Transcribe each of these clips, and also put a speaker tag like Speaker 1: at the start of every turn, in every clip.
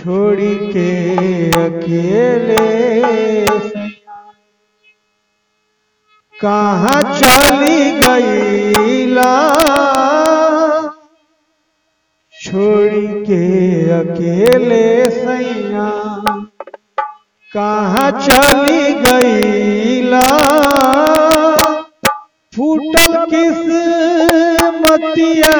Speaker 1: छोड़ी के अकेले कहाँ चली गईला, छोड़ी के अकेले सैया कहाँ चली गईला। फूटल किस्मतिया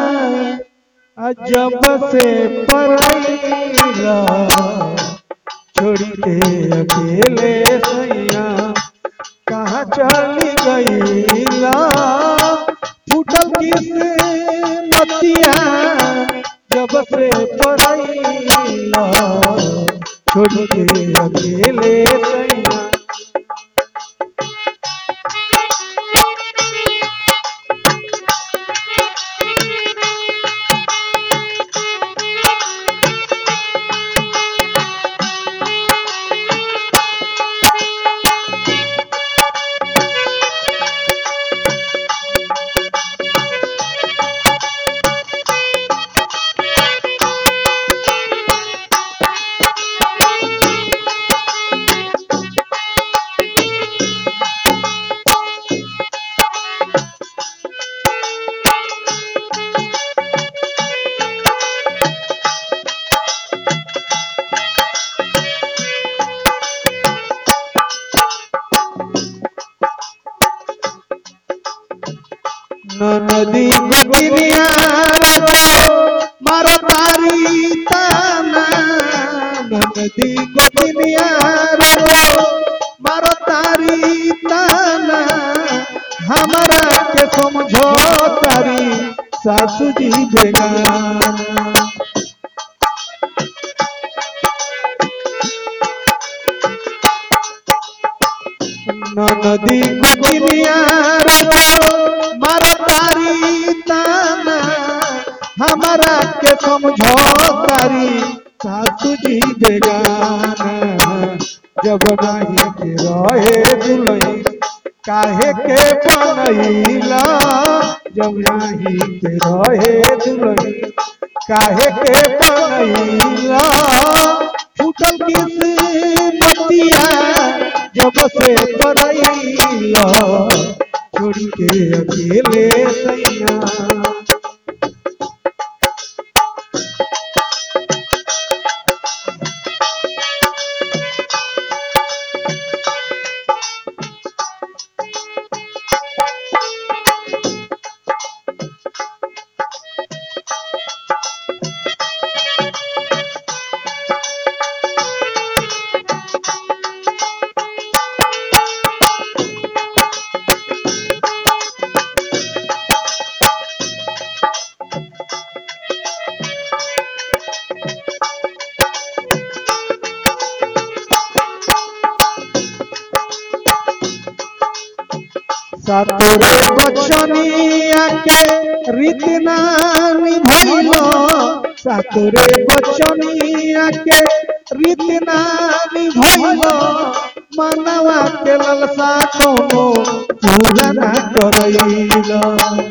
Speaker 1: जब से परैला, छोड़ी के अकेले सैया कहाँ चली गईला। फूटल किस्मतिया जब से परैला, छोड़ी के अकेले सैया। नदी गोतिनिया मारो तारी ताना, नदी गोतिनिया मारो तारी ताना। हमारा के समझो तारी सासू जी बेगाना। नदी गोतिनिया मारो तारी ताना, हमारा के समझो तारी सासू जी बेगाना। जब नहीं के रहे दुलई काहे के बनैला, जब नहीं के रहे दुलई काहे के बनैला। फूटल किस्मतिया जब से परैला, छोड़ी के अकेले सैया। सातोरे बचनिया के रीत ना निभैलो, सातोरे बचनिया के रीत ना निभैलो। मनवा के ललसा कोनो पूरा ना करैलो।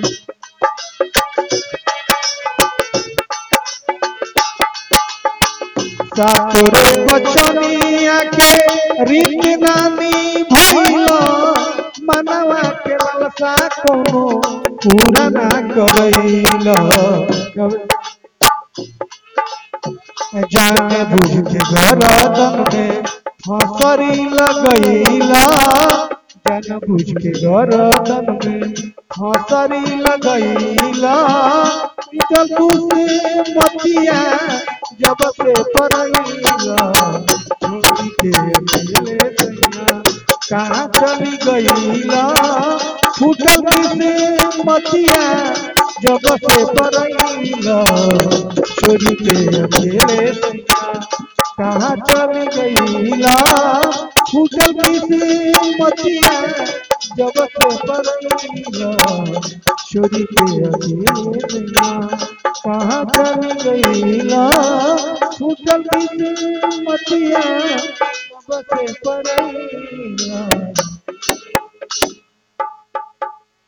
Speaker 1: सातोरे बचनिया के रीत ना निभैलो। मनवा के ललसा कोनो पूरा ना करैला। जाने बुझ के गरदन में फसरी लगैला, जाने बुझ के गरदन में फसरी लगैला। किस्मतिया जब से परैला, छोड़ी के अकेले सैया कहाँ चली गईला। फूटल किस्मतिया जब से परैला, छोड़ी के अकेले सैया कहाँ चली गईला। फूटल किस्मतिया जब से परैला, छोड़ी के अकेले सैया कहाँ चली गईला। फूटल किस्मतिया जब से परैला।